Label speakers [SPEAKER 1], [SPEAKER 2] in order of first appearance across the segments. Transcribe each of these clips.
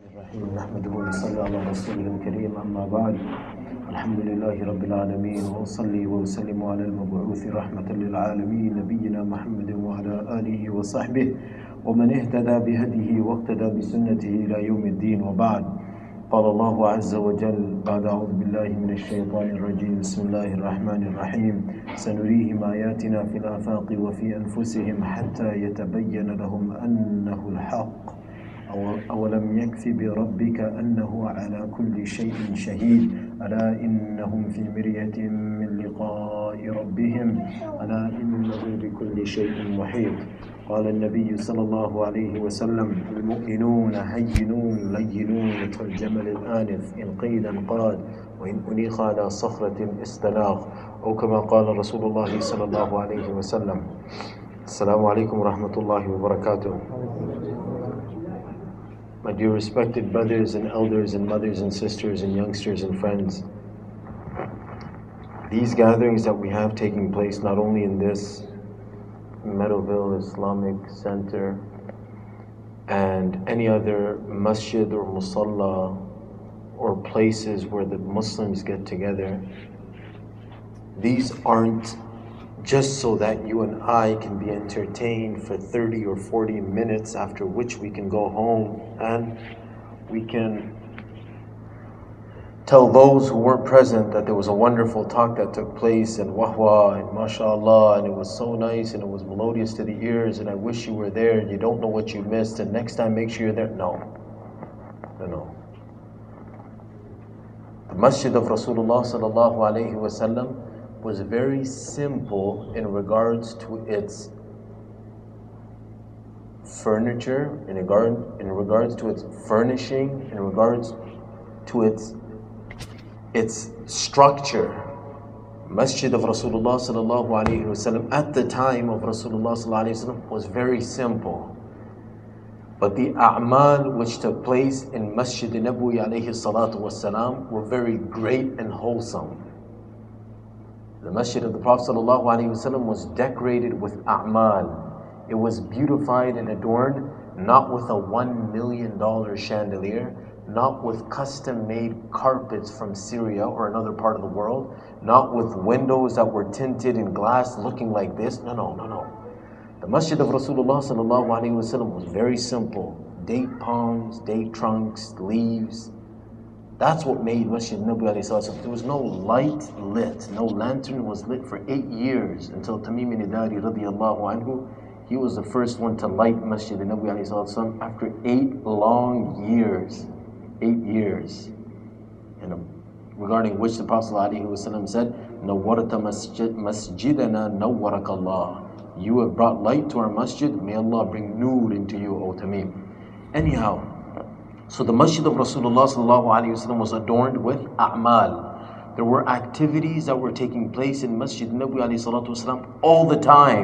[SPEAKER 1] الرحيم نحمده ونصلي على رسوله الكريم أما بعد الحمد لله رب العالمين وأصلي وأسلم على المبعوث رحمة للعالمين نبينا محمد وعلى آله وصحبه ومن اهتدى بهديه واقتدى بسنته إلى يوم الدين وبعد. قال الله عز وجل بعد أعوذ بالله من الشيطان الرجيم بسم الله الرحمن الرحيم سنريهم آياتنا في الآفاق وفي أنفسهم حتى يتبين لهم أنه الحق أولم يكف بربك أنه على كل شيء شهيد ألا إنهم في مرية من لقاء ربهم ألا إنه بكل شيء محيط. قال النبي صلى الله عليه وسلم المؤمنون هينون لينون كالجمل الآنف إن قيد انقاد وإن أنيخ على صخرة استلاخ أو كما قال رسول الله صلى الله عليه وسلم. السلام عليكم ورحمة الله وبركاته. My dear respected brothers and elders and mothers and sisters and youngsters and friends, these gatherings that we have taking place not only in this Meadowville Islamic Center and any other masjid or musalla or places where the Muslims get together, these aren't just so that you and I can be entertained for 30 or 40 minutes, after which we can go home and we can tell those who weren't present that there was a wonderful talk that took place and wahwa and mashallah and it was so nice and it was melodious to the ears and I wish you were there and you don't know what you missed and next time make sure you're there. No. The masjid of Rasulullah sallallahu alayhi wa sallam was very simple in regards to its furniture, in regards to its furnishing, in regards to its structure. Masjid of Rasulullah sallallahu alaihi wasallam at the time of Rasulullah sallallahu alaihi wasallam was very simple. But the a'mal which took place in Masjid Nabawi alayhi salatu wassalam were very great and wholesome. The masjid of the Prophet ﷺ was decorated with a'mal. It was beautified and adorned, not with a $1 million chandelier, not with custom-made carpets from Syria or another part of the world, not with windows that were tinted in glass looking like this. No. The masjid of Rasulullah ﷺ was very simple. Date palms, date trunks, leaves. That's what made Masjid Nabawi alayhi salatu. There was no light lit, no lantern was lit for 8 years until Tamim al-Dari radiyallahu anhu. He was the first one to light Masjid Nabawi alayhi salatu after 8 long years. 8 years. And regarding which the Prophet ﷺ said, Nawwarata masjidana nawwarakallah. You have brought light to our masjid, may Allah bring nur into you, O Tamim. Anyhow, so the masjid of Rasulullah was adorned with a'mal. There were activities that were taking place in Masjid Nabawi all the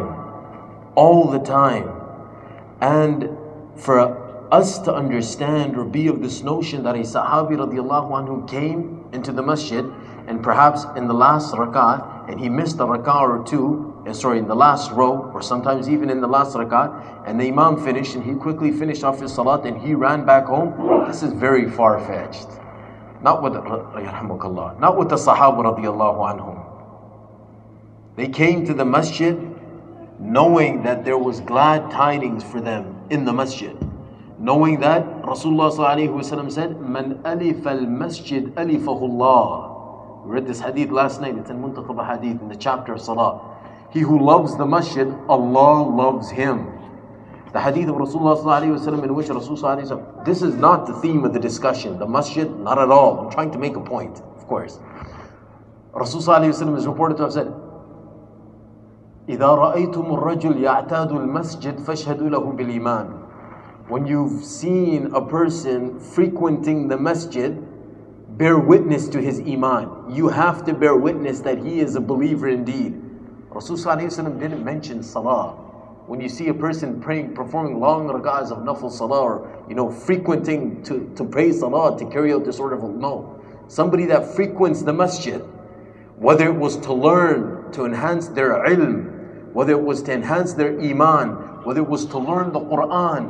[SPEAKER 1] time. And for us to understand or be of this notion that a Sahabi radiallahu anhu came into the masjid and perhaps in the last rak'ah and he missed a rak'ah or two, in the last row or sometimes even in the last rak'ah, and the imam finished and he quickly finished off his salat and he ran back home. This is very far-fetched. Not with the Sahaba radiallahu anhum. They came to the masjid knowing that there was glad tidings for them in the masjid. Knowing that Rasulullah sallallahu alaihi wasallam said, Man alif al-masjid alifahullah. We read this hadith last night. It's in Muntaqab hadith in the chapter of Salah. He who loves the masjid, Allah loves him. The hadith of Rasulullah sallallahu alaihi wasallam in which Rasulullah sallallahu alaihi wasallam, this is not the theme of the discussion. The masjid, not at all. I'm trying to make a point, of course. Rasulullah sallallahu alaihi wasallam is reported to have said, إِذَا رَأَيْتُمُ الرَّجُلْ يَعْتَادُ الْمَسْجِدْ فَاشْهَدُوا لَهُ بِالْإِيمَانِ. When you've seen a person frequenting the masjid, bear witness to his iman. You have to bear witness that he is a believer indeed. Rasulullah ﷺ didn't mention salah. When you see a person praying, performing long rak'ahs of nafil salah, or frequenting to pray salah, to carry out this order of no. Somebody that frequents the masjid, whether it was to learn, to enhance their ilm, whether it was to enhance their iman, whether it was to learn the Quran,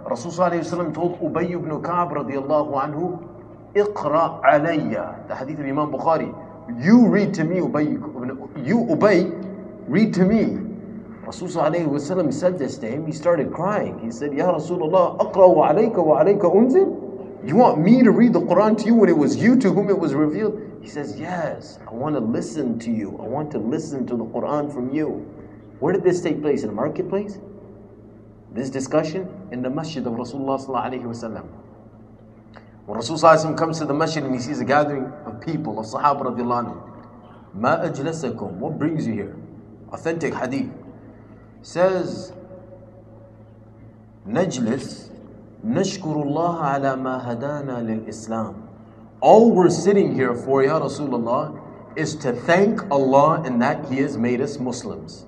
[SPEAKER 1] Rasulullah told Ubay ibn Ka'b radiallahu anhu, Iqra alayya. The hadith of Imam Bukhari. You read to me, Ubay, read to me. Rasulullah said this to him, he started crying. He said, Ya Rasulullah, Aqra wa alayka unzil? You want me to read the Quran to you when it was you to whom it was revealed? He says, yes, I want to listen to you. I want to listen to the Quran from you. Where did this take place? In the marketplace? This discussion? In the masjid of Rasulullah sallallahu alayhi wa sallam. When Rasulullah comes to the masjid and he sees a gathering of people, of Sahaba radiallahu anhu, Ma ajlasakum, what brings you here? Authentic hadith. Says, Najlis, Nashkurullah ala ma hadana lil Islam. All we're sitting here for, Ya Rasulullah, is to thank Allah in that He has made us Muslims.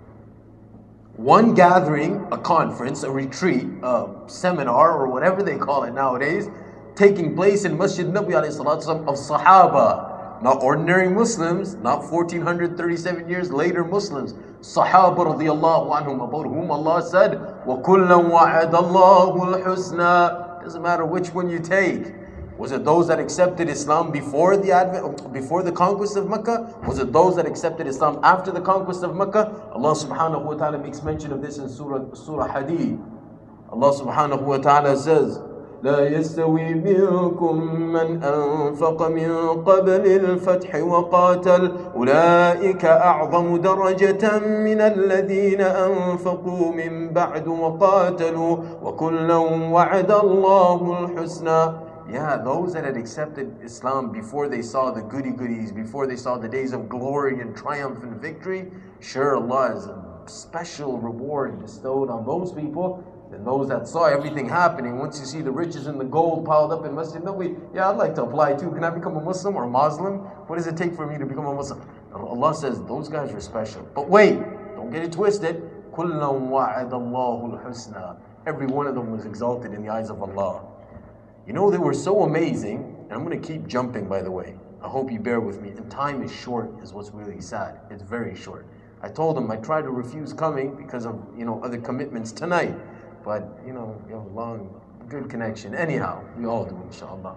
[SPEAKER 1] One gathering, a conference, a retreat, a seminar, or whatever they call it nowadays, taking place in Masjid Nabi alayhi salatu wasalam of Sahaba, not ordinary Muslims, not 1437 years later Muslims, Sahaba radiyallahu anhum, about whom Allah said, وَكُلًّا وَعَدَ اللَّهُ الْحُسْنَى. Doesn't matter which one you take. Was it those that accepted Islam before the conquest of Mecca? Was it those that accepted Islam after the conquest of Mecca? Allah subhanahu wa ta'ala makes mention of this in Surah Hadid. Allah subhanahu wa ta'ala says, لا يستوي منكم من أنفق من قبل الفتح وقاتل أولئك أعظم درجة من الذين أنفقوا من بعد وقاتلوا وكلا وعد الله الحسنى. Yeah, those that had accepted Islam before they saw the goodies, before they saw the days of glory and triumph and victory, sure, Allah has a special reward bestowed on those people than those that saw everything happening. Once you see the riches and the gold piled up in Masjid Nabawi, yeah, I'd like to apply too. Can I become a Muslim or a Muslim? What does it take for me to become a Muslim? Allah says those guys are special. But wait, don't get it twisted. كُلًّا وَعَدَ اللَّهُ الْحُسْنَى. Every one of them was exalted in the eyes of Allah. You know, they were so amazing, and I'm going to keep jumping, by the way. I hope you bear with me. And time is short, is what's really sad. It's very short. I told them I tried to refuse coming because of, other commitments tonight. But, you have a long, good connection. Anyhow, we all do, inshallah.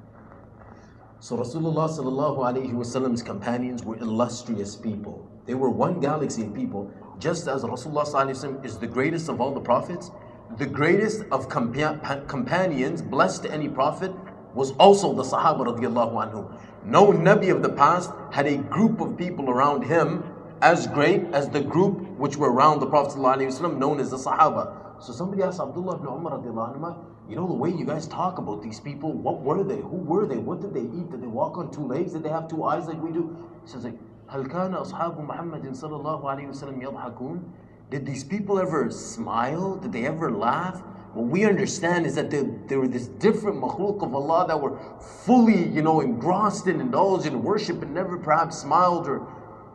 [SPEAKER 1] So Rasulullah sallallahu alayhi wa sallam's companions were illustrious people. They were one galaxy of people. Just as Rasulullah sallallahu alayhi wa sallam is the greatest of all the prophets, the greatest of companions blessed to any prophet was also the Sahaba radiallahu anhu. No Nabi of the past had a group of people around him as great as the group which were around the Prophet sallallahu alayhi wa sallam, known as the Sahaba. So somebody asked Abdullah ibn Umar radiallahu anhu, the way you guys talk about these people, what were they? Who were they? What did they eat? Did they walk on two legs? Did they have two eyes like we do? He says, هل كان أصحاب محمد صلى الله عليه وسلم يضحكون? Did these people ever smile? Did they ever laugh? What we understand is that they were this different makhluk of Allah that were fully, engrossed and indulged in worship and never perhaps smiled. Or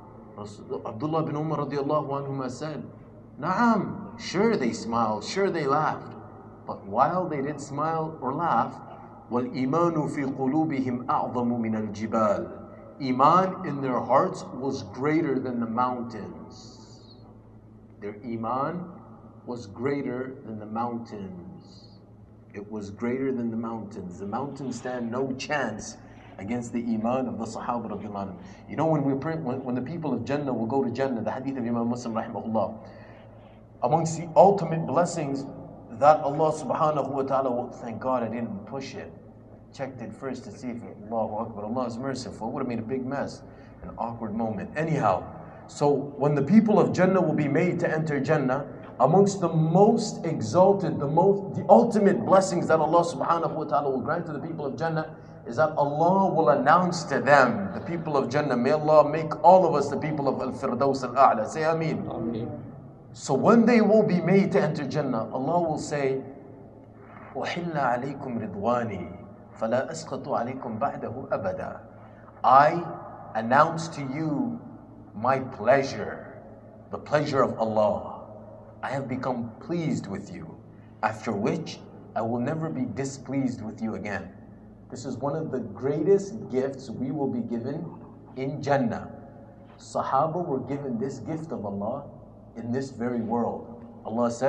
[SPEAKER 1] Abdullah bin Umar radiallahu anhuma said, Na'am, sure they smiled, sure they laughed. But while they did smile or laugh, وَالْإِيمَانُ فِي قُلُوبِهِمْ أَعْظَمُ مِنَ الْجِبَالِ. Iman in their hearts was greater than the mountains. Their Iman was greater than the mountains. It was greater than the mountains. The mountains stand no chance against the Iman of the Sahaba radiallahu anhu. When the people of Jannah will go to Jannah, the hadith of Imam Muslim rahimahullah, amongst the ultimate blessings that Allah subhanahu wa ta'ala will, thank God I didn't push it. Checked it first to see if Allahu Akbar, Allah is merciful. It would have made a big mess. An awkward moment. Anyhow, so when the people of Jannah will be made to enter Jannah, amongst the most exalted, the ultimate blessings that Allah subhanahu wa ta'ala will grant to the people of Jannah is that Allah will announce to them, the people of Jannah, may Allah make all of us the people of Al-Firdaus Al-A'la. Say Ameen. Ameen. So when they will be made to enter Jannah, Allah will say, وَحِلَّ عَلَيْكُمْ رِضْوَانِي فَلَا أَسْقَطُ عَلَيْكُمْ بَعْدَهُ أَبَدًا. I announce to you my pleasure, the pleasure of Allah. I have become pleased with you, after which I will never be displeased with you again. This is one of the greatest gifts we will be given in Jannah. Sahaba were given this gift of Allah in this very world. Allah said,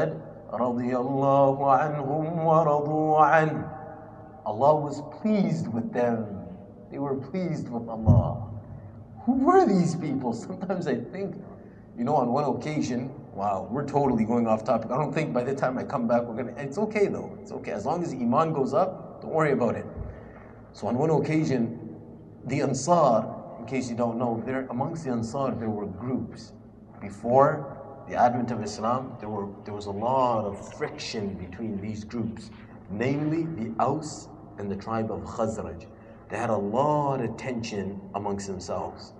[SPEAKER 1] رضي الله عنهم ورضوا عنه. Allah was pleased with them. They were pleased with Allah. Who were these people? Sometimes I think, on one occasion, wow, we're totally going off topic. I don't think by the time I come back, it's okay though. It's okay. As long as Iman goes up, don't worry about it. So on one occasion, the Ansar, in case you don't know, amongst the Ansar, there were groups. Before the advent of Islam, there was a lot of friction between these groups, namely the Aus and the tribe of Khazraj. They had a lot of tension amongst themselves.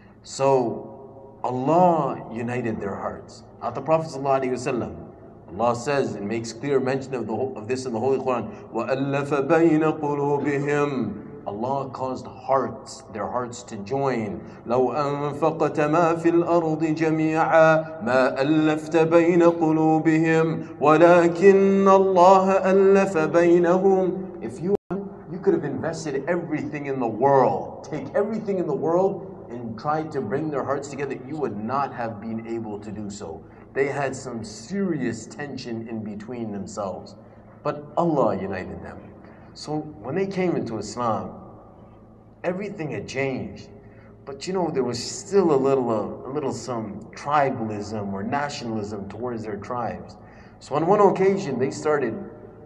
[SPEAKER 1] So Allah united their hearts. At the Prophet ﷺ, Allah says and makes clear mention of this in the Holy Quran. وَأَلَّفَ بَيْنَ قُلُوبِهِمْ. Allah caused their hearts to join. لو أنفقت ما في الأرض جميعا ما ألفت بين قلوبهم ولكن الله ألف بينهم. If you could have invested everything in the world, take everything in the world and tried to bring their hearts together, you would not have been able to do so. They had some serious tension in between themselves, but Allah united them. So when they came into Islam, everything had changed. But there was still a little some tribalism or nationalism towards their tribes. So on one occasion, they started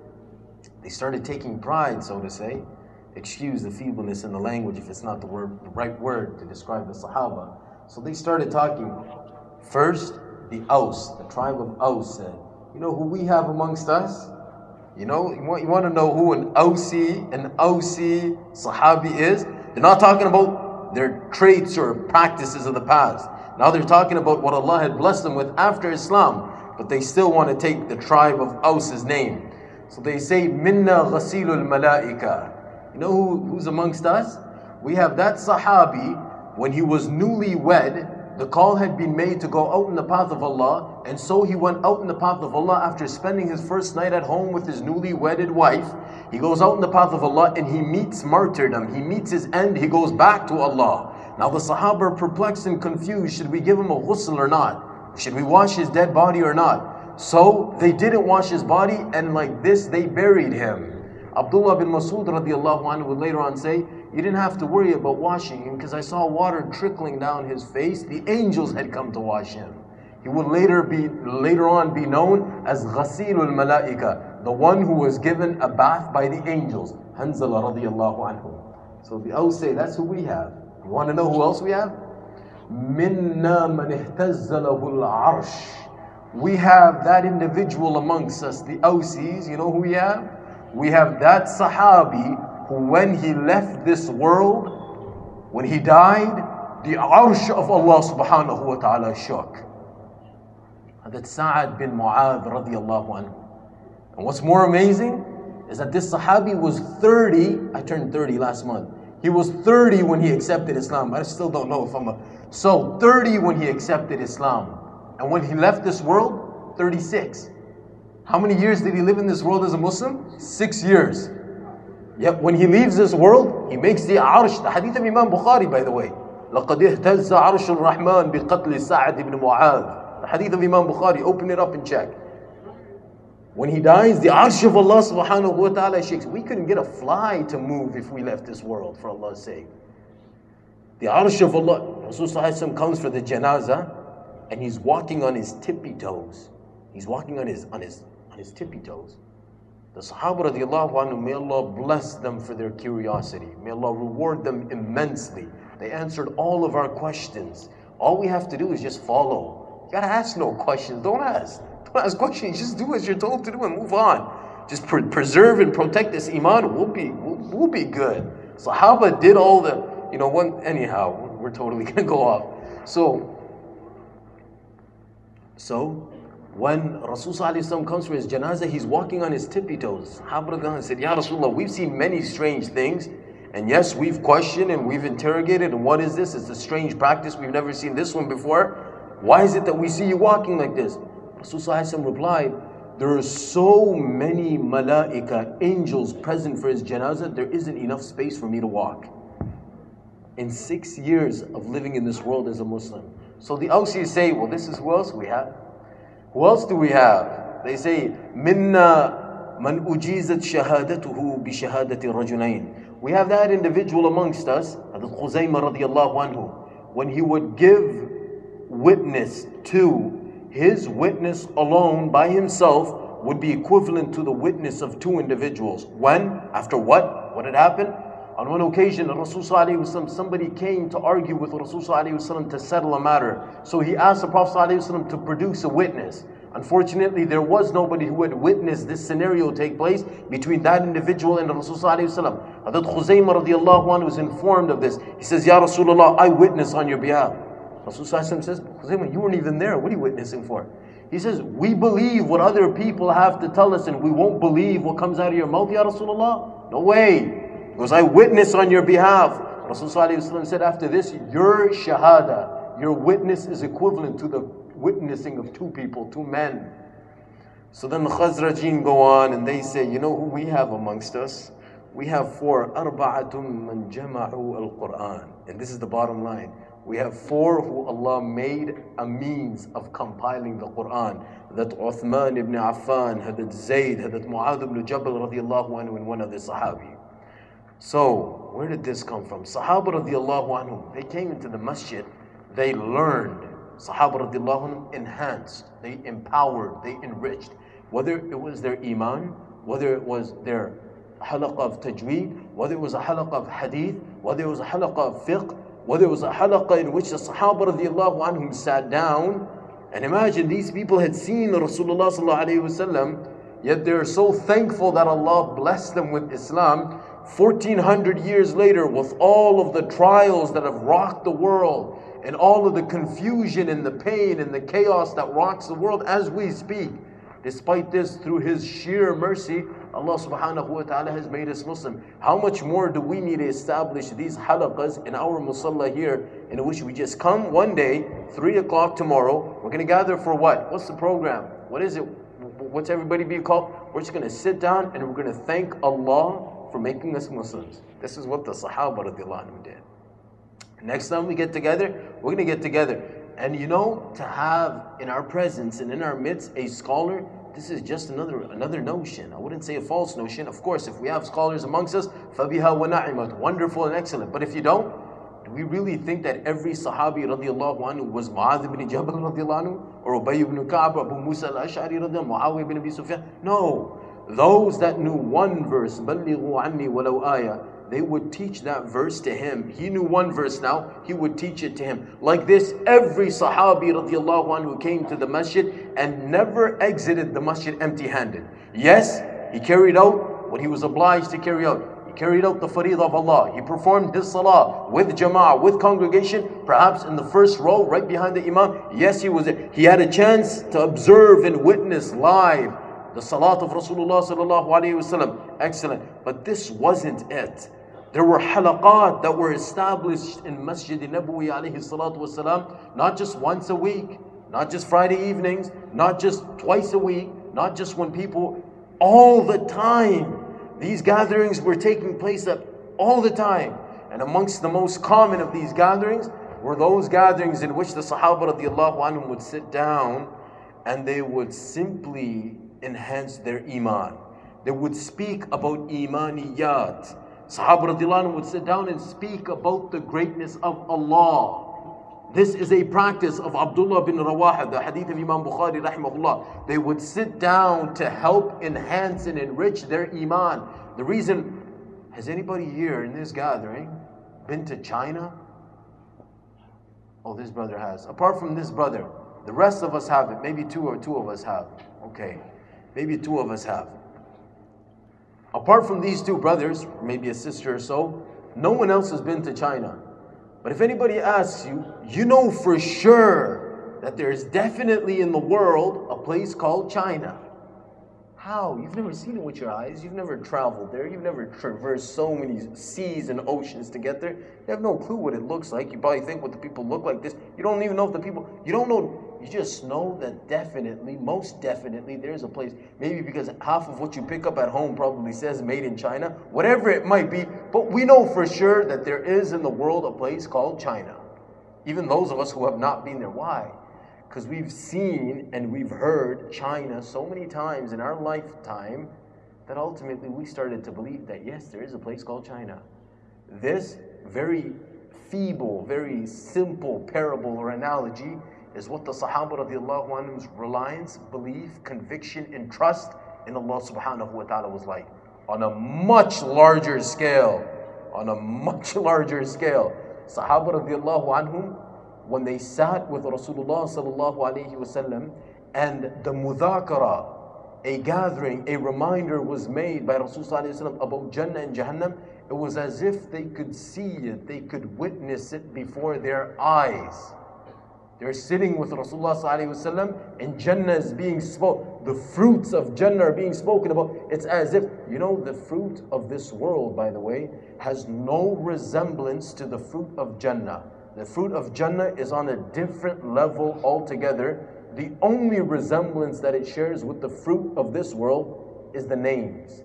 [SPEAKER 1] taking pride, so to say. Excuse the feebleness in the language if it's not the right word to describe the Sahaba. So they started talking. First, the Aus, the tribe of Aus said, who we have amongst us? You want to know who an Ausi Sahabi is? They're not talking about their traits or practices of the past. Now they're talking about what Allah had blessed them with after Islam. But they still want to take the tribe of Aus's name. So they say, Minna ghasilul malaika. Who's amongst us? We have that Sahabi, when he was newly wed, the call had been made to go out in the path of Allah, and so he went out in the path of Allah after spending his first night at home with his newly wedded wife. He goes out in the path of Allah and he meets martyrdom. He meets his end, he goes back to Allah. Now the Sahaba are perplexed and confused. Should we give him a ghusl or not? Should we wash his dead body or not? So they didn't wash his body, and like this they buried him. Abdullah bin Mas'ud radiallahu anhu would later on say, you didn't have to worry about washing him because I saw water trickling down his face. The angels had come to wash him. He would later on be known as Ghasilul Malaika, the one who was given a bath by the angels. Hanzala radiallahu anhu. So the Aus say, that's who we have. You want to know who else we have? Minna man ihtazzalahu al-arsh. We have that individual amongst us, the Ausis. You know who we have? We have that Sahabi who, when he left this world, when he died, the arsh of Allah subhanahu wa ta'ala shook. That Sa'ad bin Mu'adh radiallahu anhu. And what's more amazing is that this Sahabi was 30. I turned 30 last month. He was 30 when he accepted Islam. I still don't know if So 30 when he accepted Islam. And when he left this world, 36. How many years did he live in this world as a Muslim? 6 years. Yet when he leaves this world, he makes the arsh. The hadith of Imam Bukhari, by the way. لَقَدْ اهْتَزَّ عَرْشُ الرَّحْمَنِ بِقَتْلِ سَعْدِ ibn Mu'adh. The hadith of Imam Bukhari. Open it up and check. When he dies, the arsh of Allah subhanahu wa ta'ala shakes. We couldn't get a fly to move if we left this world, for Allah's sake. The arsh of Allah. Rasulullah comes for the janazah, and he's walking on his tippy toes. He's walking on his tippy toes. The Sahaba radiallahu anhu, may Allah bless them for their curiosity. May Allah reward them immensely. They answered all of our questions. All we have to do is just follow. You gotta ask no questions. Don't ask. Don't ask questions. Just do as you're told to do and move on. Just preserve and protect this iman. We'll be good. Sahaba did all the, anyhow, we're totally gonna go off. So when Rasulullah comes for his janazah, he's walking on his tippy toes. Sahaba said, Ya Rasulullah, we've seen many strange things. And yes, we've questioned and we've interrogated. And what is this? It's a strange practice. We've never seen this one before. Why is it that we see you walking like this? Rasulullah replied, there are so many malaika, angels present for his janazah, there isn't enough space for me to walk. In 6 years of living in this world as a Muslim. So the Ausis say, well, this is who else we have. Who else do we have? They say, Minna man ujizat shahadatuhu bi shahadati rajulain. We have that individual amongst us, Hadith Khuzaymah radiallahu anhu, when he would give witness to, his witness alone by himself would be equivalent to the witness of two individuals. When? After what? What had happened? On one occasion, Rasulullah, somebody came to argue with Rasulullah to settle a matter. So he asked the Prophet ﷺ to produce a witness. Unfortunately, there was nobody who had witnessed this scenario take place between that individual and Rasulullah ﷺ. Hadith Khuzaymah radiallahu anhu was informed of this. He says, Ya Rasulullah, I witness on your behalf. Rasulullah ﷺ says, Khuzaymah, you weren't even there. What are you witnessing for? He says, we believe what other people have to tell us and we won't believe what comes out of your mouth, Ya Rasulullah. No way. Because I witness on your behalf. Rasulullah said after this, your shahada, your witness is equivalent to the witnessing of two people, two men. So then the Khazrajin go on and they say, you know who we have amongst us? We have four, arba'atum man jama'u al-Qur'an. And this is the bottom line. We have four who Allah made a means of compiling the Qur'an. That Uthman ibn Affan, Hadith Zayd, Hadith Mu'adh ibn Jabal radiallahu anhu, and one other Sahabi. So, where did this come from? Sahaba radiallahu anhum, they came into the masjid, they learned. Sahaba radiallahu anhum enhanced, they empowered, they enriched. Whether it was their iman, whether it was their halaqah of tajweed, whether it was a halaqah of hadith, whether it was a halaqah of fiqh, whether it was a halaqah in which the Sahaba radiallahu anhum sat down. And imagine these people had seen Rasulullah sallallahu alayhi wasallam, yet they're so thankful that Allah blessed them with Islam. 1400 years later, with all of the trials that have rocked the world and all of the confusion and the pain and the chaos that rocks the world as we speak, despite this, through His sheer mercy, Allah subhanahu wa ta'ala has made us Muslim. How much more do we need to establish these halaqas in our musalla here, in which we just come one day, 3 o'clock tomorrow, we're going to gather for what? What's the program? What is it? What's everybody be called? We're just going to sit down and we're going to thank Allah for making us Muslims. This is what the Sahaba radiallahu anhum did. Next time we get together, we're going to get together. And you know, to have in our presence and in our midst a scholar, this is just another notion. I wouldn't say a false notion. Of course, if we have scholars amongst us, فَبِهَا وَنَعِمَتْ, wonderful and excellent. But if you don't, do we really think that every Sahabi radiallahu anhu was Mu'adh ibn Jabal radiallahu anhu, or Ubay ibn Ka'b, or Abu Musa al-Ash'ari radiallahu anhu, Muawiyah ibn Abi Sufyan? No. Those that knew one verse, بَلِّغُوا عَنِّي وَلَوْ آيَةً, they would teach that verse to him. He knew one verse now, he would teach it to him. Like this, every Sahabi radiallahu anhu came to the masjid and never exited the masjid empty-handed. Yes, he carried out what he was obliged to carry out. He carried out the faridah of Allah. He performed his salah with jama'ah, with congregation, perhaps in the first row, right behind the imam. Yes, he was there. He had a chance to observe and witness live the salat of Rasulullah sallallahu alayhi wasallam. Excellent. But this wasn't it. There were halaqat that were established in Masjid Nabawi alayhi salatu wasalam, not just once a week, not just Friday evenings, not just twice a week, not just when people, all the time. These gatherings were taking place all the time. And amongst the most common of these gatherings were those gatherings in which the Sahaba radiallahu anhum would sit down and they would simply enhance their iman. They would speak about imaniyat. Sahaba radiallahu anhu would sit down and speak about the greatness of Allah. This is a practice of Abdullah bin Rawaha, the hadith of Imam Bukhari rahimahullah. They would sit down to help enhance and enrich their iman. The reason, has anybody here in this gathering been to China? Oh, this brother has. Apart from this brother, the rest of us haven't. Maybe two of us have. Okay, maybe two of us have. Apart from these two brothers, maybe a sister or so, no one else has been to China. But if anybody asks you, you know for sure that there is definitely in the world a place called China. How? You've never seen it with your eyes. You've never traveled there. You've never traversed so many seas and oceans to get there. You have no clue what it looks like. You probably think what the people look like this. You don't even know if the people, you don't know. You just know that definitely, most definitely, there's a place. Maybe because half of what you pick up at home probably says made in China. Whatever it might be. But we know for sure that there is in the world a place called China. Even those of us who have not been there. Why? Because we've seen and we've heard China so many times in our lifetime that ultimately we started to believe that yes, there is a place called China. This very feeble, very simple parable or analogy is what the Sahaba radiallahu anhum's reliance, belief, conviction, and trust in Allah subhanahu wa ta'ala was like. On a much larger scale, Sahaba radiallahu anhum, when they sat with Rasulullah sallallahu alayhi wasallam and the mudhakara, a gathering, a reminder was made by Rasulullah sallallahu alayhi wasallam about Jannah and Jahannam, it was as if they could see it, they could witness it before their eyes. They're sitting with Rasulullah sallallahu alayhi wasallam and Jannah is being spoken. The fruits of Jannah are being spoken about. It's as if, the fruit of this world, by the way, has no resemblance to the fruit of Jannah. The fruit of Jannah is on a different level altogether. The only resemblance that it shares with the fruit of this world is the names.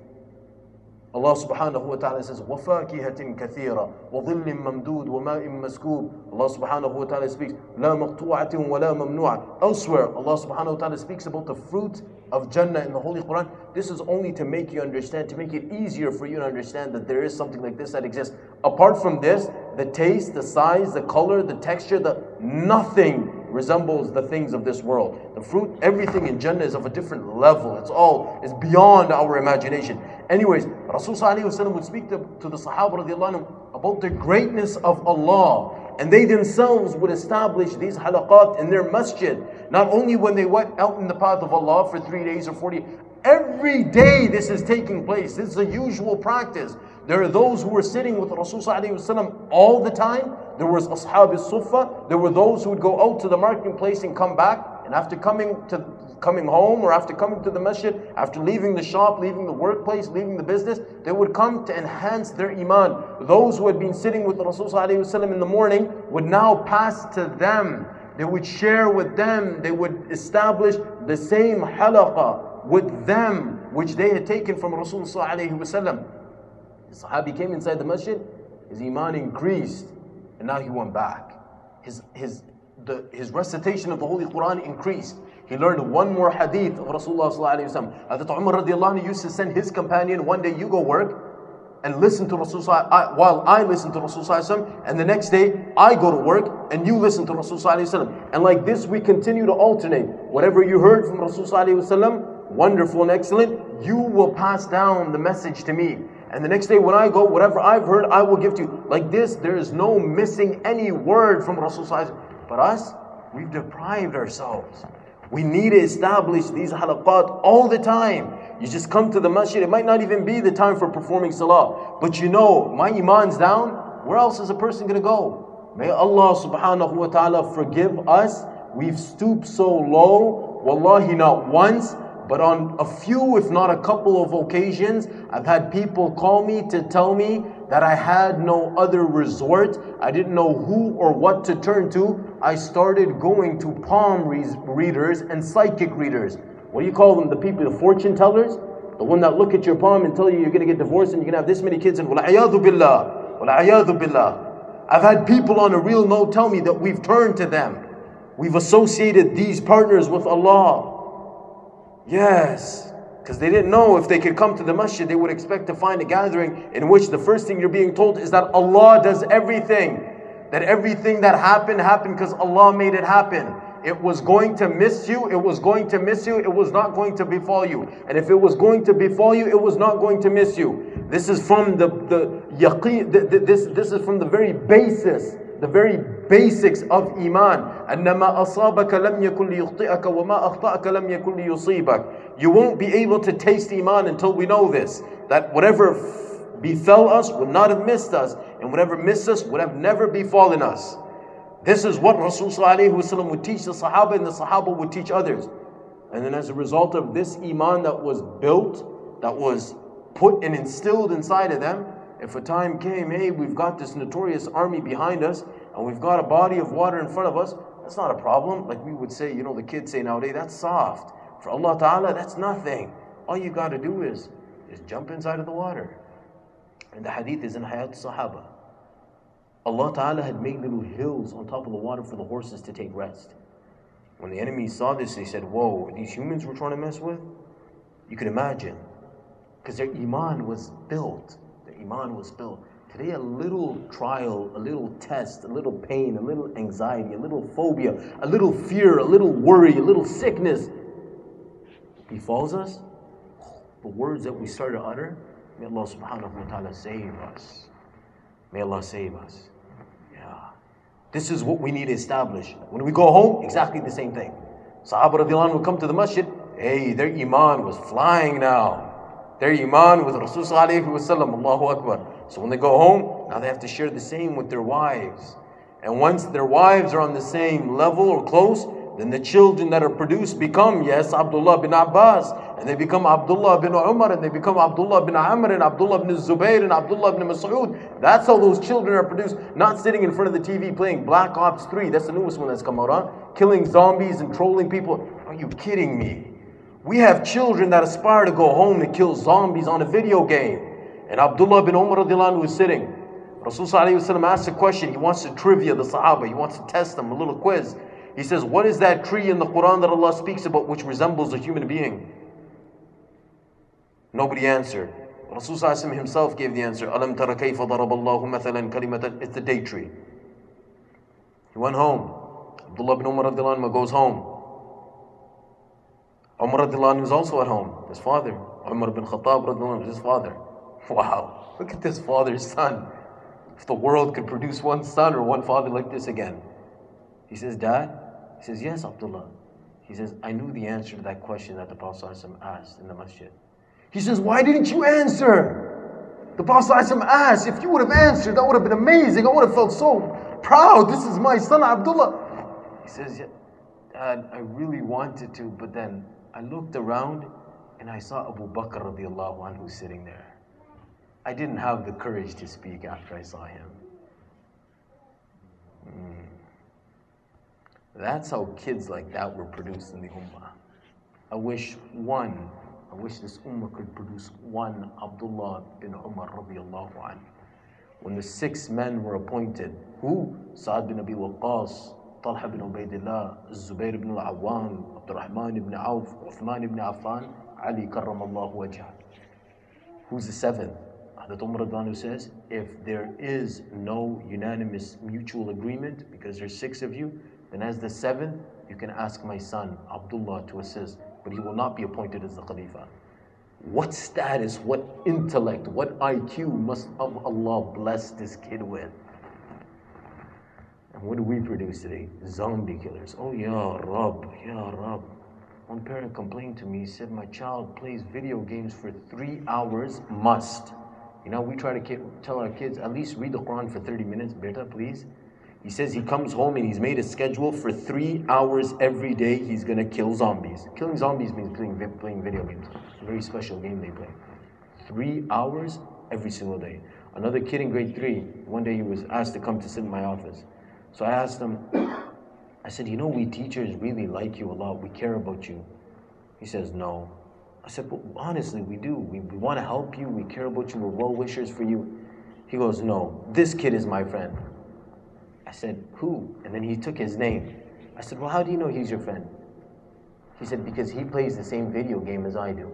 [SPEAKER 1] Allah subhanahu wa ta'ala says, وَفَاكِهَةٍ كَثِيرًا وَظِلٍّ مَمْدُودٍ وَمَاءٍ مَسْكُوبٍ. Allah subhanahu wa ta'ala speaks, لَا مَقْطُوعَةٍ وَلَا مَمْنُوعَةٍ. Elsewhere, Allah subhanahu wa ta'ala speaks about the fruit of Jannah in the Holy Quran. This is only to make you understand, to make it easier for you to understand that there is something like this that exists. Apart from this, the taste, the size, the color, the texture, nothing resembles the things of this world. The fruit, everything in Jannah is of a different level. It's beyond our imagination. Anyways, Rasulullah would speak to the Sahaba radiallahu anhum about the greatness of Allah, and they themselves would establish these halaqat in their masjid. Not only when they went out in the path of Allah for 3 days or 40, every day this is taking place. This is a usual practice. There are those who were sitting with Rasulullah all the time. There was Ashab al-Suffah. There were those who would go out to the marketplace and come back. And after coming home or after coming to the masjid, after leaving the shop, leaving the workplace, leaving the business, they would come to enhance their iman. Those who had been sitting with Rasulullah in the morning would now pass to them. They would share with them. They would establish the same halaqah with them, which they had taken from Rasulullah. The Sahabi came inside the masjid, his iman increased, and now he went back. His recitation of the Holy Quran increased. He learned one more hadith of Rasulullah sallallahu alaihi wasallam. Hazrat Umar radiallahu anhu used to send his companion, one day you go work and listen to Rasulullah while I listen to Rasulullah sallallahu alaihi wasallam, and the next day I go to work and you listen to Rasulullah sallallahu alaihi wasallam. And like this we continue to alternate. Whatever you heard from Rasulullah sallallahu alaihi wasallam, wonderful and excellent, you will pass down the message to me. And the next day when I go, whatever I've heard, I will give to you. Like this, there is no missing any word from Rasulullah. But us, we've deprived ourselves. We need to establish these halaqat all the time. You just come to the masjid, it might not even be the time for performing salah. But my iman's down, where else is a person going to go? May Allah subhanahu wa ta'ala forgive us. We've stooped so low, wallahi not once, but on a few, if not a couple of occasions, I've had people call me to tell me that I had no other resort. I didn't know who or what to turn to. I started going to palm readers and psychic readers. What do you call them? The people, the fortune tellers? The one that look at your palm and tell you you're going to get divorced and you're going to have this many kids. And وَالْعَيَاذُ بِاللَّهِ وَالْعَيَاذُ بِاللَّهِ. I've had people on a real note tell me that we've turned to them. We've associated these partners with Allah. Yes, because they didn't know if they could come to the masjid, they would expect to find a gathering in which the first thing you're being told is that Allah does everything. That everything that happened because Allah made it happen. It was going to miss you, it was going to miss you, it was not going to befall you. And if it was going to befall you, it was not going to miss you. This is from the yaqeen, this is from the very basis, the very basics of iman. أَنَّمَا أَصَابَكَ لَمْ يَكُنْ لِيُخْطِئَكَ وَمَا أَخْطَأَكَ لَمْ يَكُنْ لِيُصِيبَكَ. You won't be able to taste iman until we know this, that whatever befell us would not have missed us, and whatever missed us would have never befallen us. This is what Rasulullah would teach the Sahaba, and the Sahaba would teach others. And then as a result of this iman that was built, that was put and instilled inside of them, if a time came, hey, we've got this notorious army behind us, and we've got a body of water in front of us, that's not a problem. Like we would say, the kids say nowadays, that's soft. For Allah Ta'ala, that's nothing. All you got to do is jump inside of the water. And the hadith is in Hayat Sahaba. Allah Ta'ala had made little hills on top of the water for the horses to take rest. When the enemy saw this, they said, whoa, these humans we're trying to mess with? You could imagine. Because their iman was built. Their iman was built. Today, a little trial, a little test, a little pain, a little anxiety, a little phobia, a little fear, a little worry, a little sickness befalls us. The words that we start to utter, may Allah subhanahu wa ta'ala save us. May Allah save us. Yeah. This is what we need to establish. When we go home, exactly the same thing. Sahaba radiallahu anhu would come to the masjid. Hey, their iman was flying now. Their iman with Rasulullah alayhi wa sallam, Allahu Akbar. So when they go home, now they have to share the same with their wives. And once their wives are on the same level or close, then the children that are produced become, yes, Abdullah bin Abbas, and they become Abdullah bin Umar, and they become Abdullah bin Amr, and Abdullah bin Zubayr, and Abdullah bin Mas'ud. That's how those children are produced, not sitting in front of the TV playing Black Ops 3. That's the newest one that's come out, huh? Killing zombies and trolling people. Are you kidding me? We have children that aspire to go home to kill zombies on a video game. And Abdullah bin Umar radiallahu anhu is sitting. Rasulullah asked a question. He wants to trivia the Sahaba. He wants to test them, a little quiz. He says, what is that tree in the Quran that Allah speaks about which resembles a human being? Nobody answered. Rasulullah himself gave the answer. Alam tara kayfa daraballahu mathalan kalimatan. It's the date tree. He went home. Abdullah bin Umar radiallahu anhu goes home. Umar radiallahu anhu is also at home. His father. Umar bin Khattab radiallahu anhu is his father. Wow. Look at this father's son. If the world could produce one son or one father like this again. He says, Dad? He says, yes, Abdullah. He says, I knew the answer to that question that the Prophet ﷺ asked in the masjid. He says, why didn't you answer? The Prophet ﷺ asked, if you would have answered, that would have been amazing. I would have felt so proud. This is my son, Abdullah. He says, yeah, Dad, I really wanted to, but then I looked around and I saw Abu Bakr radiallahu anhu sitting there. I didn't have the courage to speak after I saw him. That's how kids like that were produced in the Ummah. I wish this Ummah could produce one Abdullah bin Umar radiallahu anhu. When the 6 men were appointed, who? Sa'ad bin Abi Waqqas, Talha bin Ubaidillah, Zubayr ibn al-Awwam, Abdurrahman ibn Auf, Uthman ibn Affan, Ali karramallahu wajhah. Who's the 7th? Hazrat Umar radiallahu anhu says, if there is no unanimous mutual agreement, because there's 6 of you, then as the 7th, you can ask my son, Abdullah, to assist, but he will not be appointed as the Khalifa. What status, what intellect, what IQ must Allah bless this kid with? And what do we produce today? Zombie killers. Oh, Ya Rab, Ya Rab. One parent complained to me, he said, my child plays video games for 3 hours, must. You know, we try to tell our kids, at least read the Quran for 30 minutes, beta, please. He says he comes home and he's made a schedule for 3 hours every day he's going to kill zombies. Killing zombies means playing video games. It's a very special game they play. 3 hours every single day. Another kid in grade 3, one day he was asked to come to sit in my office. So I asked him, I said, you know, we teachers really like you a lot. We care about you. He says, no. I said, well, honestly, we do. We want to help you. We care about you. We're well-wishers for you. He goes, no, this kid is my friend. I said, who? And then he took his name. I said, well, how do you know he's your friend? He said, because he plays the same video game as I do.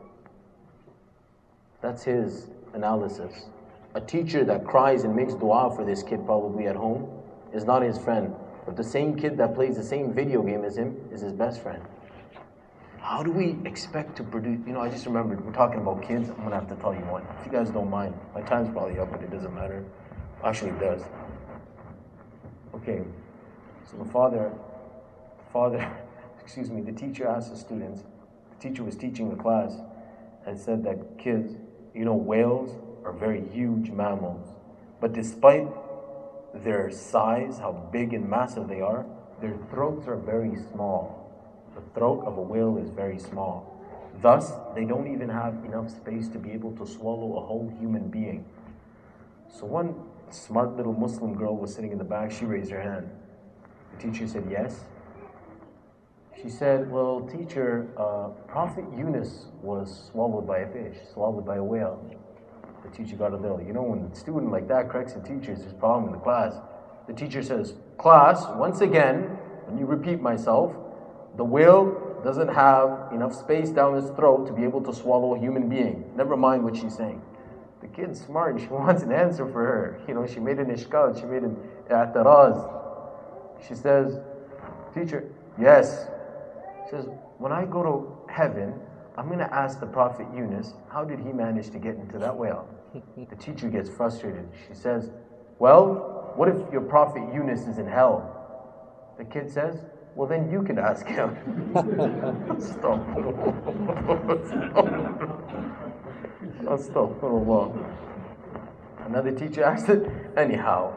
[SPEAKER 1] That's his analysis. A teacher that cries and makes dua for this kid probably at home is not his friend. But the same kid that plays the same video game as him is his best friend. How do we expect to produce? You know, I just remembered, we're talking about kids. I'm going to have to tell you one. If you guys don't mind. My time's probably up, but it doesn't matter. Actually, it does. Okay, so the teacher asked the students, the teacher was teaching the class and said that kids, you know, whales are very huge mammals, but despite their size, how big and massive they are, their throats are very small. The throat of a whale is very small. Thus, they don't even have enough space to be able to swallow a whole human being. So one smart little Muslim girl was sitting in the back. She raised her hand. The teacher said, yes. She said, well, teacher, Prophet Yunus was swallowed by a fish, swallowed by a whale. The teacher got a little. You know, when a student like that corrects a teacher, there's a problem in the class. The teacher says, class, once again, let me repeat myself, The whale doesn't have enough space down his throat to be able to swallow a human being. Never mind what she's saying. The kid's smart. She wants an answer for her. She made an ishkal. She made an i'tiraz. She says, teacher, yes. She says, when I go to heaven, I'm going to ask the Prophet Yunus, how did he manage to get into that whale? The teacher gets frustrated. She says, well, what if your Prophet Yunus is in hell? The kid says, well, then you can ask him. Astaghfirullah. Another teacher asked it. Anyhow.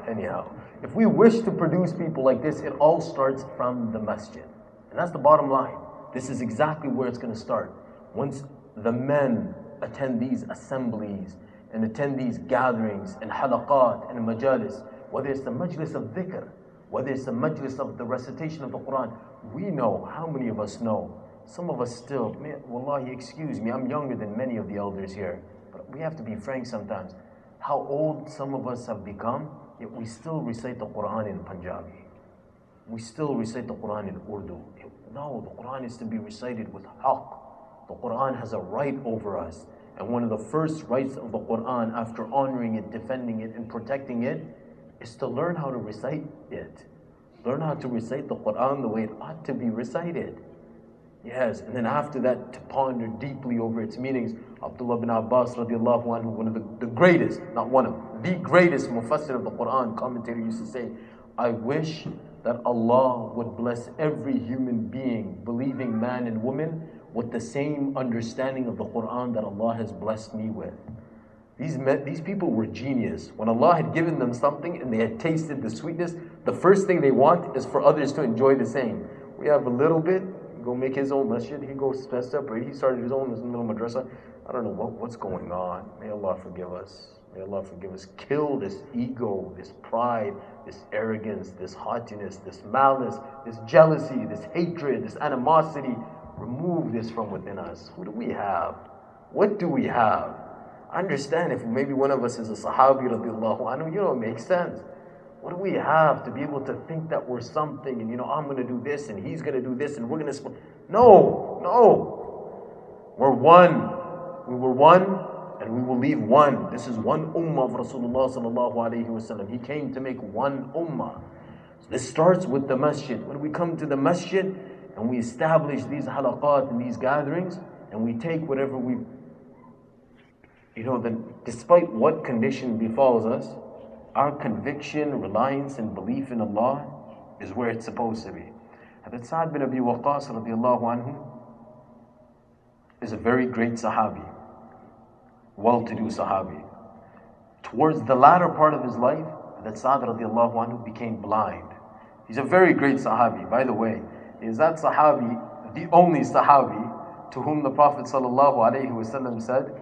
[SPEAKER 1] If we wish to produce people like this, it all starts from the masjid. And that's the bottom line. This is exactly where it's going to start. Once the men attend these assemblies and attend these gatherings and halaqat and majalis, whether it's the majlis of dhikr, whether it's the majlis of the recitation of the Quran, we know, how many of us know? Some of us still, wallahi, excuse me, I'm younger than many of the elders here, but we have to be frank sometimes. How old some of us have become, yet we still recite the Quran in Punjabi. We still recite the Quran in Urdu. No, the Quran is to be recited with haqq. The Quran has a right over us. And one of the first rights of the Quran, after honoring it, defending it, and protecting it, is to learn how to recite it. Learn how to recite the Quran the way it ought to be recited. Yes, and then after that, to ponder deeply over its meanings. Abdullah bin Abbas radiallahu anhu, one of the greatest, not one of, the greatest mufassir of the Quran, commentator, used to say, I wish that Allah would bless every human being, believing man and woman, with the same understanding of the Quran that Allah has blessed me with. These people were genius. When Allah had given them something and they had tasted the sweetness, the first thing they want is for others to enjoy the same. We have a little bit, go make his own masjid, he goes separate, he started his own little madrasa. I don't know what's going on. May Allah forgive us. May Allah forgive us. Kill this ego, this pride, this arrogance, this haughtiness, this malice, this jealousy, this hatred, this animosity. Remove this from within us. Who do we have? What do we have? I understand if maybe one of us is a Sahabi radiallahu anhu, it makes sense. What do we have to be able to think that we're something and I'm going to do this and he's going to do this and we're going to... No. We're one. We were one and we will leave one. This is one ummah of Rasulullah sallallahu alayhi wasallam. He came to make one ummah. So this starts with the masjid. When we come to the masjid and we establish these halaqat and these gatherings and we take whatever we... then despite what condition befalls us, our conviction, reliance, and belief in Allah is where it's supposed to be. Hazrat Sa'd bin Abi Waqqas radiallahu anhu is a very great Sahabi, well-to-do Sahabi. Towards the latter part of his life, Hazrat Sa'd radiallahu anhu became blind. He's a very great Sahabi, by the way. Is that Sahabi the only Sahabi to whom the Prophet sallallahu alaihi wasallam said,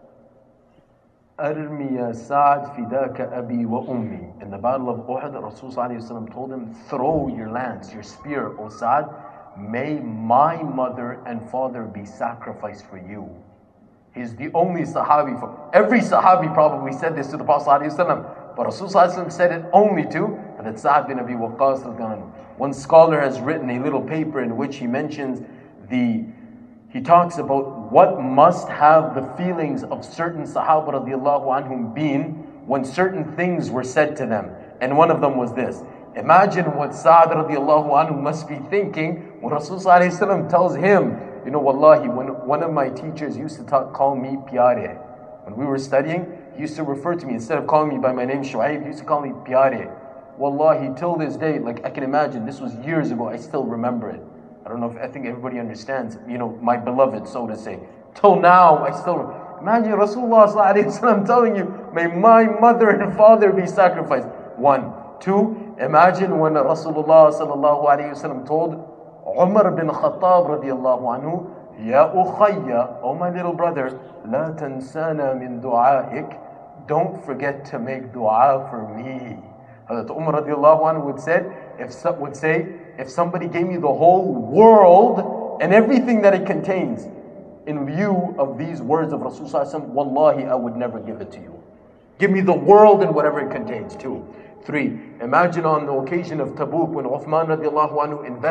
[SPEAKER 1] Armi ya Sa'd fidaka abi wa ummi. In the battle of Uhud, Rasul sallallahu alaihi wasallam told him, throw your lance, your spear, O Sa'd. May my mother and father be sacrificed for you. He's the only Sahabi. Every Sahabi probably said this to the Prophet sallallahu alaihi wasallam, but Rasul sallallahu alaihi wasallam said it only to that Sa'd bin Abi Waqqas. One scholar has written a little paper in which he mentions he talks about what must have the feelings of certain Sahaba radiallahu anhum been when certain things were said to them. And one of them was this. Imagine what Sa'd radiallahu anhu must be thinking when Rasulullah tells him, wallahi, when one of my teachers used to call me Pyare. When we were studying, he used to refer to me, instead of calling me by my name Shu'aib, he used to call me Pyare. Wallahi, till this day, like I can imagine, this was years ago, I still remember it. I don't know if I think everybody understands, my beloved, so to say. Till now, I still imagine Rasulullah sallallahu alaihi wasallam telling you, may my mother and father be sacrificed. 1. 2. Imagine when Rasulullah sallallahu alaihi wasallam told Umar bin Khattab radiallahu anhu, Ya ukhayya, oh my little brother, la tansana min du'aik, don't forget to make dua for me. Hazrat Umar radiallahu anhu would say, if somebody gave me the whole world and everything that it contains, in view of these words of Rasulullah, wallahi, I would never give it to you. Give me the world and whatever it contains too. 3. Imagine on the occasion of Tabuk when Uthman radiallahu anhu invested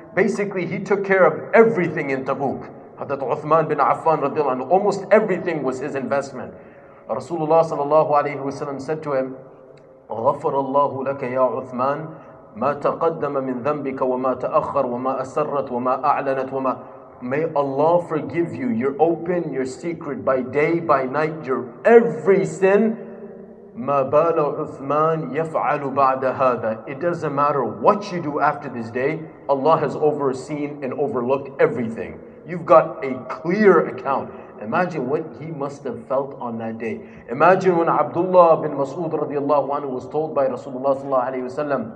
[SPEAKER 1] basically he took care of everything in Tabuk. Hazrat Uthman bin Affan radiallahu anhu, almost everything was his investment. Rasulullah sallallahu alayhi wa sallam said to him, غفر الله لك يا عثمان ما تقدم من ذنبك وما تأخر وما أسرت وما أعلنت وما. May Allah forgive you your open, your secret, by day, by night, your every sin. ما بال عثمان يفعل بعد هذا. It doesn't matter what you do after this day, Allah has overseen and overlooked everything. You've got a clear account. Imagine what he must have felt on that day. Imagine when Abdullah bin Mas'ud radiallahu anhu was told by Rasulullah sallallahu alayhi wa sallam,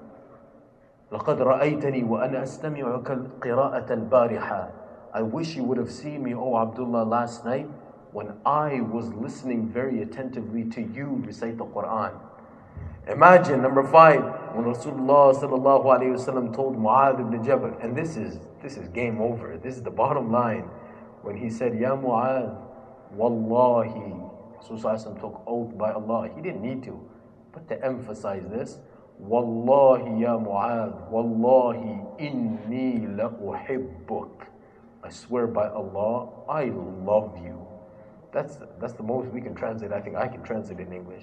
[SPEAKER 1] لَقَدْ رَأَيْتَنِي وَأَنَا أَسْتَمِعُكَ الْقِرَاءَةَ الْبَارِحَةَ. I wish you would have seen me, O Abdullah, last night when I was listening very attentively to you recite the Quran. Imagine, number 5, when Rasulullah sallallahu alayhi wa sallam told Mu'adh ibn Jabal, and this is game over, this is the bottom line, when he said, Ya Mu'adh, Wallahi, Rasulullah took oath by Allah. He didn't need to, but to emphasize this, Wallahi ya Mu'adh, Wallahi inni la uhibbuk. I swear by Allah, I love you. That's the most we can translate. I think I can translate in English.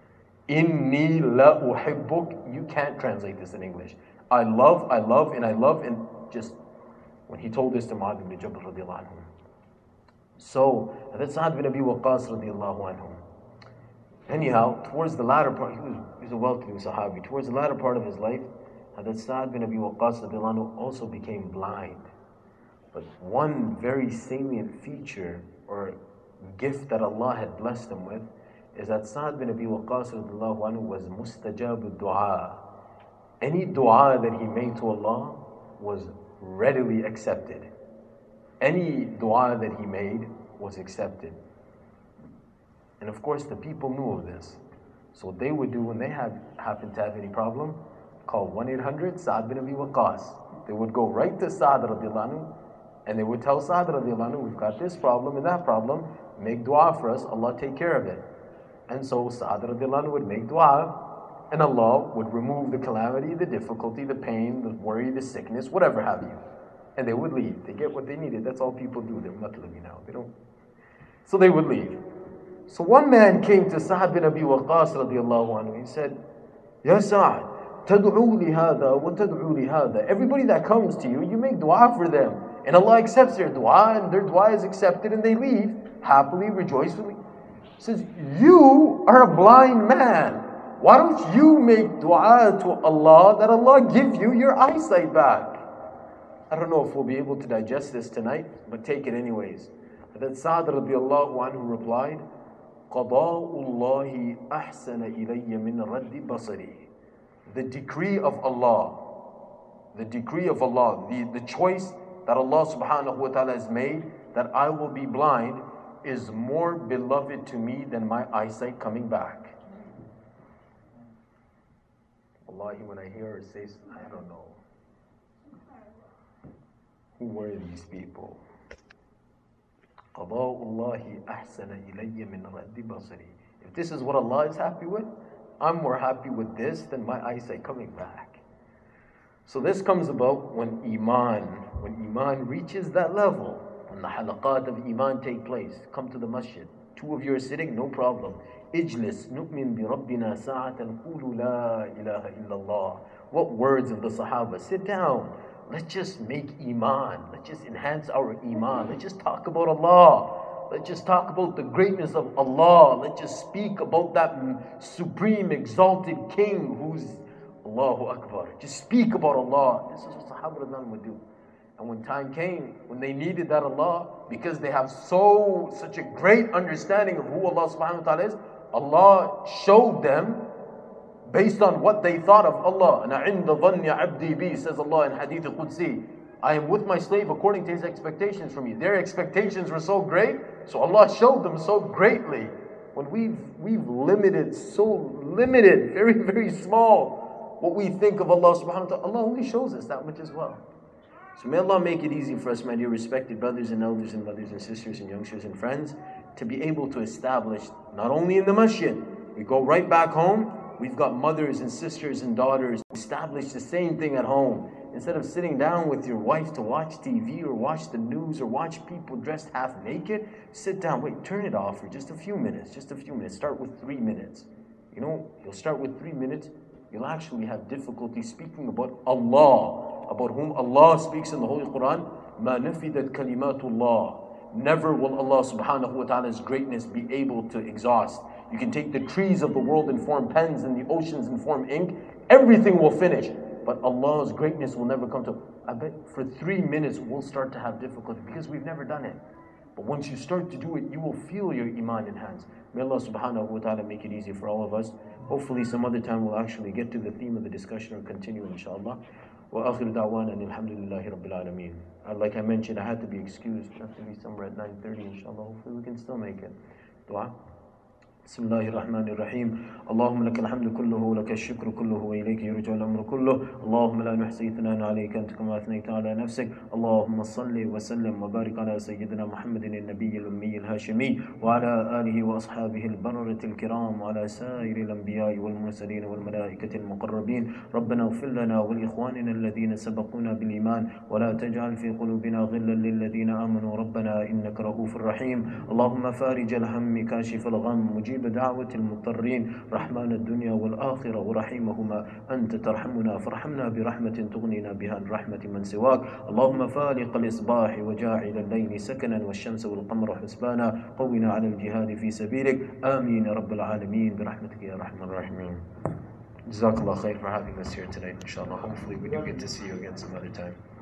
[SPEAKER 1] Inni la uhibbuk. You can't translate this in English. I love, and just when he told this to Mu'adh ibn Jabal radiallahu anhu. So that's Sa'ad bin Abi Waqqas radiallahu anhu. Anyhow, towards the latter part, he was a well-to-do Sahabi. Towards the latter part of his life, that Sa'ad bin Abi Waqqas radiallahu anhu also became blind. But one very salient feature or gift that Allah had blessed him with is that Sa'ad bin Abi Waqqas radiallahu anhu was mustajab al-du'a. Any dua that he made to Allah was readily accepted. Any dua that he made was accepted. And of course the people knew of this. So what they would do when they happened to have any problem, call 1-800 Sa'ad bin Abi Waqqas. They would go right to Sa'ad radiallahu anhu, and they would tell Sa'ad radiallahu anhu, we've got this problem and that problem, make dua for us, Allah take care of it. And so Sa'ad radiallahu anhu would make dua, and Allah would remove the calamity, the difficulty, the pain, the worry, the sickness, whatever have you. And they would leave. They get what they needed. That's all people do. They're matlabi now. They don't. So they would leave. So one man came to Sa'ad bin Abi Waqqas radiallahu anhu. He said, Ya Sa'ad, tad'u li hadha wa tad'u li hadha. Everybody that comes to you, you make dua for them. And Allah accepts their dua, and their dua is accepted, and they leave happily, rejoicefully. He says, you are a blind man. Why don't you make dua to Allah that Allah give you your eyesight back? I don't know if we'll be able to digest this tonight, but take it anyways. Then Sa'ad radiallahu anhu replied, قَضَاءُ اللَّهِ أَحْسَنَ إِلَيَّ مِنْ رَدِّ بَصَرِي. The decree of Allah, the choice that Allah subhanahu wa ta'ala has made, that I will be blind, is more beloved to me than my eyesight coming back. Wallahi, when I hear her say, I don't know. Who were these people? قَضَاءُ اللَّهِ أَحْسَنَ إِلَيَّ مِنْ رَدِّ بَصَرِي. If this is what Allah is happy with, I'm more happy with this than my eyesight coming back. So this comes about when Iman reaches that level, when the halaqat of Iman take place. Come to the masjid. 2 of you are sitting, no problem. Ijlis nu'min bi rabbina sa'atan qulu la ilaha illallah. What words of the Sahaba? Sit down. Let's just make Iman. Let's just enhance our Iman. Let's just talk about Allah. Let's just talk about the greatness of Allah. Let's just speak about that supreme exalted King who's Allahu Akbar. Just speak about Allah. This is what Sahaba would do. And when time came, when they needed that Allah, because they have such a great understanding of who Allah subhanahu wa ta'ala is, Allah showed them based on what they thought of Allah. And عِنْدَ ظَنِّ عَبْدِي بِي, says Allah in Hadith Qudsi, I am with my slave according to his expectations from me. Their expectations were so great, so Allah showed them so greatly. When we've limited, very, very small, what we think of Allah subhanahu wa ta'ala, Allah only shows us that much as well. So may Allah make it easy for us, my dear respected brothers and elders and mothers and sisters and youngsters and friends, to be able to establish, not only in the masjid, we go right back home, we've got mothers and sisters and daughters who establish the same thing at home. instead of sitting down with your wife to watch TV or watch the news or watch people dressed half naked, sit down, wait, turn it off for just a few minutes, Start with 3 minutes. You'll start with 3 minutes, you'll actually have difficulty speaking about Allah, about whom Allah speaks in the Holy Quran. مَا نَفِدَتْ كَلِمَاتُ اللَّهِ. Never will Allah subhanahu wa ta'ala's greatness be able to exhaust. You can take the trees of the world and form pens and the oceans and form ink. Everything will finish. But Allah's greatness will never come to. I bet for 3 minutes we'll start to have difficulty because we've never done it. But once you start to do it, you will feel your iman enhance. May Allah subhanahu wa ta'ala make it easy for all of us. Hopefully some other time we'll actually get to the theme of the discussion or continue inshallah. وآخر دعوانا أن الحمد لله رب العالمين. Like I mentioned, I had to be excused. I have to be somewhere at 9:30 inshallah. Hopefully we can still make it. Dua. بسم الله الرحمن الرحيم اللهم لك الحمد كله ولك الشكر كله وإليك يرجع الأمر كله اللهم لا نحصي ثناء عليك أنت كما أثنيت على نفسك اللهم صل وسلم وبارك على سيدنا محمد النبي الأمي الهاشمي وعلى آله وأصحابه البررة الكرام وعلى سائر الأنبياء والمرسلين والملائكة المقربين ربنا اغفر لنا ولإخواننا الذين سبقونا بالإيمان ولا تجعل في قلوبنا غلا للذين آمنوا ربنا إنك رؤوف رحيم اللهم فارج الهم كاشف الغم مجيب دعوة المضطرين رحمن الدنيا والآخرة ورحيمهما أنت ترحمنا فارحمنا برحمة تغنينا بها عن رحمة من سواك اللهم فالق الإصباح وجاعل الليل سكنا والشمس والقمر حسبانا قونا على الجهاد في سبيلك آمين يا رب العالمين برحمتك يا أرحم الراحمين. Jazakallah khair for having us here tonight inshallah. Hopefully we do get to see you again some other time.